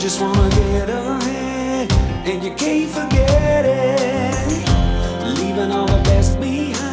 just wanna get ahead, and you can't forget it. Leaving all the best behind.